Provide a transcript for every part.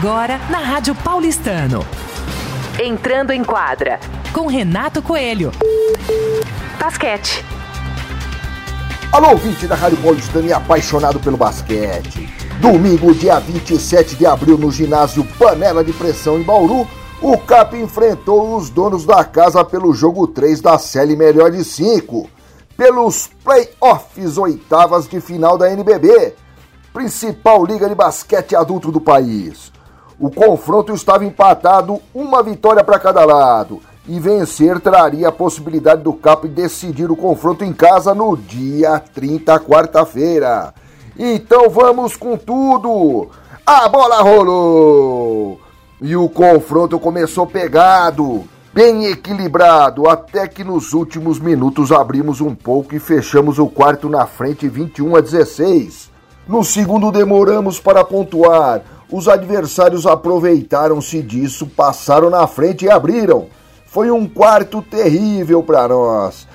Agora na Rádio Paulistano. Entrando em quadra com Renato Coelho. Basquete. Alô, ouvinte da Rádio Paulistano e apaixonado pelo basquete. Domingo, dia 27 de abril, no ginásio Panela de Pressão em Bauru, o CAP enfrentou os donos da casa pelo jogo 3 da série melhor de 5, pelos play-offs oitavas de final da NBB, principal liga de basquete adulto do país. O confronto estava empatado, uma vitória para cada lado, e vencer traria a possibilidade do CAP decidir o confronto em casa no dia 30, quarta-feira. Então vamos com tudo! A bola rolou! E o confronto começou pegado, bem equilibrado, até que nos últimos minutos abrimos um pouco e fechamos o quarto na frente 21-16. No segundo demoramos para pontuar. Os adversários aproveitaram-se disso, passaram na frente e abriram. Foi um quarto terrível para nós,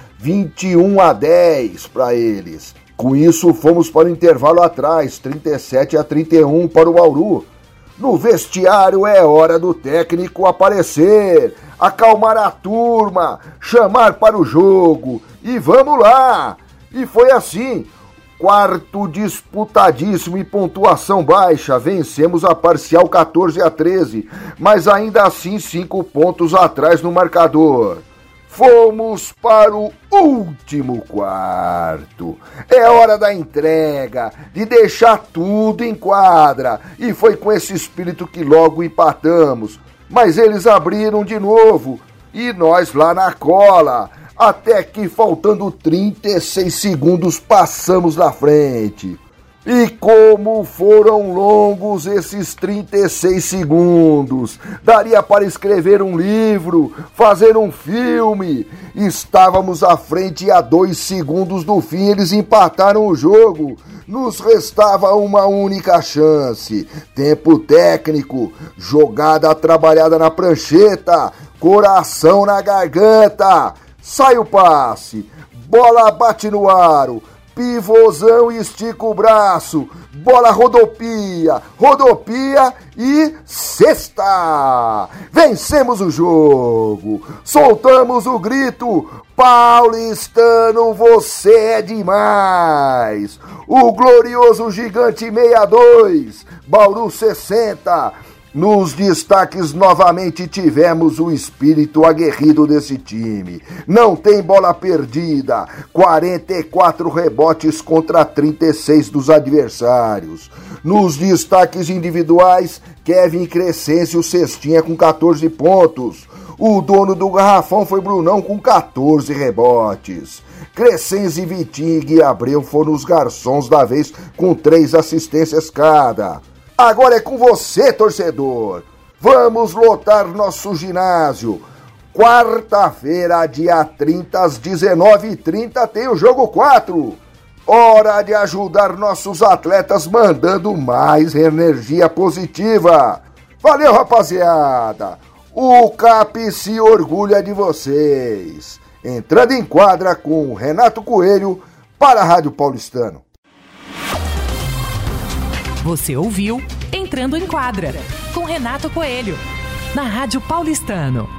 21-10 para eles. Com isso, fomos para o intervalo atrás, 37-31 para o Bauru. No vestiário é hora do técnico aparecer, acalmar a turma, chamar para o jogo e vamos lá! E foi assim. Quarto disputadíssimo e pontuação baixa, vencemos a parcial 14-13, mas ainda assim 5 pontos atrás no marcador. Fomos para o último quarto. É hora da entrega, de deixar tudo em quadra, e foi com esse espírito que logo empatamos. Mas eles abriram de novo, e nós lá na cola. Até que, faltando 36 segundos, passamos na frente. E como foram longos esses 36 segundos! Daria para escrever um livro, fazer um filme. Estávamos à frente e a 2 segundos do fim eles empataram o jogo. Nos restava uma única chance. Tempo técnico, jogada trabalhada na prancheta, coração na garganta. Sai o passe, bola bate no aro, pivôzão e estica o braço, bola rodopia e cesta! Vencemos o jogo, soltamos o grito, Paulistano, você é demais! O glorioso gigante 62, Bauru 60... Nos destaques novamente tivemos o espírito aguerrido desse time. Não tem bola perdida, 44 rebotes contra 36 dos adversários. Nos destaques individuais, Kevin Crescêncio Cestinha com 14 pontos. O dono do garrafão foi Brunão com 14 rebotes. Crescêncio, Vitinho e Gui Abreu foram os garçons da vez com 3 assistências cada. Agora é com você, torcedor. Vamos lotar nosso ginásio. Quarta-feira, dia 30, às 19h30, tem o jogo 4. Hora de ajudar nossos atletas mandando mais energia positiva. Valeu, rapaziada. O CAP se orgulha de vocês. Entrando em quadra com Renato Coelho para a Rádio Paulistano. Você ouviu Entrando em Quadra, com Renato Coelho, na Rádio Paulistano.